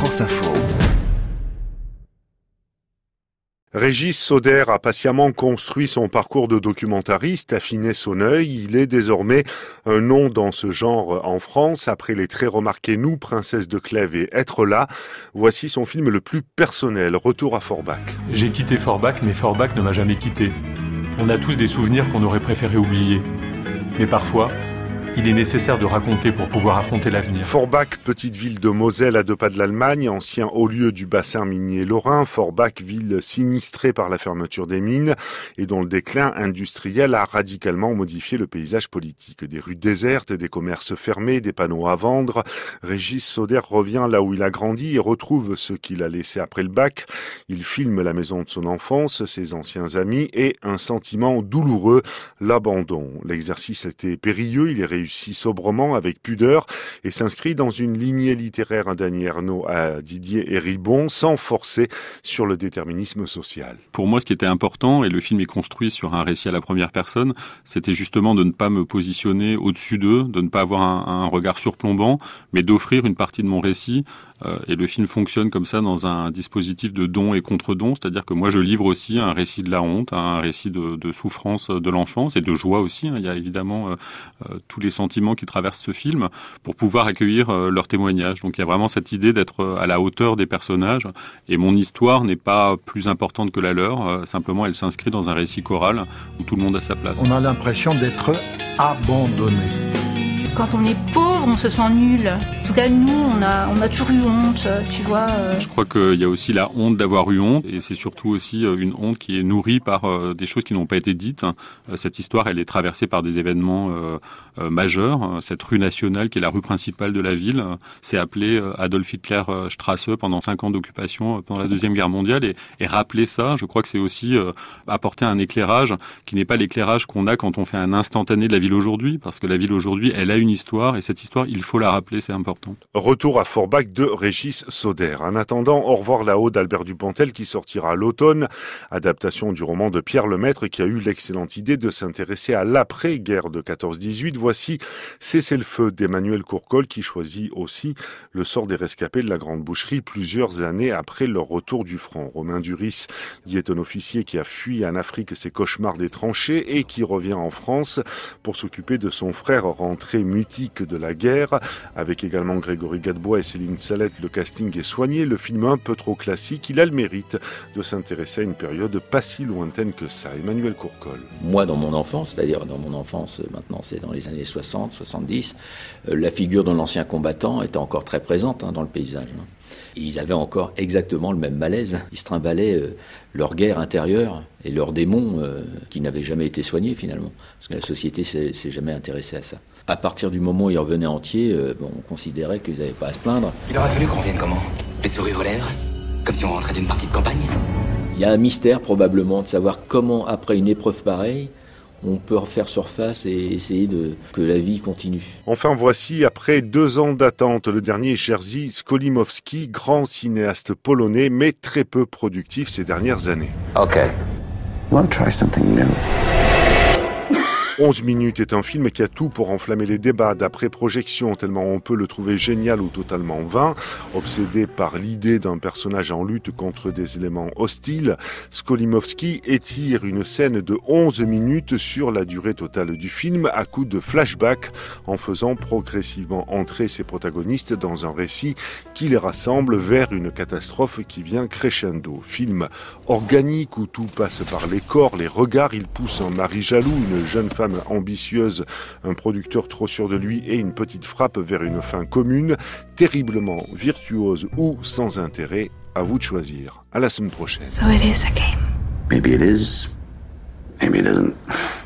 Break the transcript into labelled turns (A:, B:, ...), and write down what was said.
A: France Info.
B: Régis Soder a patiemment construit son parcours de documentariste, affiné son œil. Il est désormais un nom dans ce genre en France. Après les très remarqués Nous, Princesse de Clèves et Être là, voici son film le plus personnel, Retour à Forbach.
C: J'ai quitté Forbach, mais Forbach ne m'a jamais quitté. On a tous des souvenirs qu'on aurait préféré oublier. Mais parfois, il est nécessaire de raconter pour pouvoir affronter l'avenir.
B: Forbach, petite ville de Moselle à 2 pas de l'Allemagne, ancien haut lieu du bassin minier lorrain. Forbach, ville sinistrée par la fermeture des mines et dont le déclin industriel a radicalement modifié le paysage politique. Des rues désertes, des commerces fermés, des panneaux à vendre. Régis Soder revient là où il a grandi et retrouve ce qu'il a laissé après le bac. Il filme la maison de son enfance, ses anciens amis et un sentiment douloureux, l'abandon. L'exercice était périlleux, il est réussi sobrement, avec pudeur, et s'inscrit dans une lignée littéraire d'Annie Ernaux à Didier Héribon, sans forcer sur le déterminisme social.
C: Pour moi, ce qui était important, et le film est construit sur un récit à la première personne, c'était justement de ne pas me positionner au-dessus d'eux, de ne pas avoir un regard surplombant, mais d'offrir une partie de mon récit. Et le film fonctionne comme ça dans un dispositif de don et contre-don, c'est-à-dire que moi je livre aussi un récit de la honte, un récit de souffrance de l'enfance et de joie aussi. Il y a évidemment tous les sentiments qui traversent ce film pour pouvoir accueillir leurs témoignages. Donc il y a vraiment cette idée d'être à la hauteur des personnages et mon histoire n'est pas plus importante que la leur, simplement elle s'inscrit dans un récit choral où tout le monde a sa place.
D: On a l'impression d'être abandonné.
E: Quand on est pauvre, on se sent nul. En tout cas, nous, on a toujours eu honte, tu vois.
C: Je crois qu'il y a aussi la honte d'avoir eu honte, et c'est surtout aussi une honte qui est nourrie par des choses qui n'ont pas été dites. Cette histoire, elle est traversée par des événements majeurs. Cette rue nationale, qui est la rue principale de la ville, s'est appelée Adolf Hitler Straße pendant 5 ans d'occupation pendant la Deuxième Guerre mondiale. Et rappeler ça, je crois que c'est aussi apporter un éclairage qui n'est pas l'éclairage qu'on a quand on fait un instantané de la ville aujourd'hui, parce que la ville aujourd'hui, elle a une histoire, et cette histoire, il faut la rappeler, c'est important.
B: Retour à Forbach de Régis Soder. En attendant, Au revoir là-haut d'Albert Dupontel qui sortira à l'automne, adaptation du roman de Pierre Lemaître qui a eu l'excellente idée de s'intéresser à l'après-guerre de 14-18. Voici Cessez-le-feu d'Emmanuel Courcol qui choisit aussi le sort des rescapés de la Grande Boucherie plusieurs années après leur retour du front. Romain Duris y est un officier qui a fui en Afrique ses cauchemars des tranchées et qui revient en France pour s'occuper de son frère rentré mutique de la guerre, avec également Grégory Gadebois et Céline Salette. Le casting est soigné, le film un peu trop classique, il a le mérite de s'intéresser à une période pas si lointaine que ça. Emmanuel Courcol.
F: Moi, dans mon enfance, c'est-à-dire dans mon enfance, maintenant c'est dans les années 60, 70, la figure d'un ancien combattant était encore très présente dans le paysage. Et ils avaient encore exactement le même malaise. Ils se trimbalaient leur guerre intérieure et leurs démons qui n'avaient jamais été soignés finalement. Parce que la société s'est jamais intéressée à ça. À partir du moment où ils revenaient entiers, on considérait qu'ils n'avaient pas à se plaindre.
G: Il aurait fallu qu'on revienne comment ? Les sourires aux lèvres ? Comme si on rentrait d'une partie de campagne ?
F: Il y a un mystère probablement de savoir comment, après une épreuve pareille, on peut refaire surface et essayer que la vie continue.
B: Enfin, voici, après 2 ans d'attente, le dernier Jerzy Skolimowski, grand cinéaste polonais, mais très peu productif ces dernières années.
G: Ok.
A: You want to try something new?
B: 11 minutes est un film qui a tout pour enflammer les débats d'après-projection, tellement on peut le trouver génial ou totalement vain. Obsédé par l'idée d'un personnage en lutte contre des éléments hostiles, Skolimowski étire une scène de 11 minutes sur la durée totale du film à coups de flashback, en faisant progressivement entrer ses protagonistes dans un récit qui les rassemble vers une catastrophe qui vient crescendo. Film organique où tout passe par les corps, les regards, il pousse un mari jaloux, une jeune femme ambitieuse, un producteur trop sûr de lui et une petite frappe vers une fin commune, terriblement virtuose ou sans intérêt, à vous de choisir. À la semaine prochaine.
E: So it is a game.
A: Maybe it is, maybe it isn't.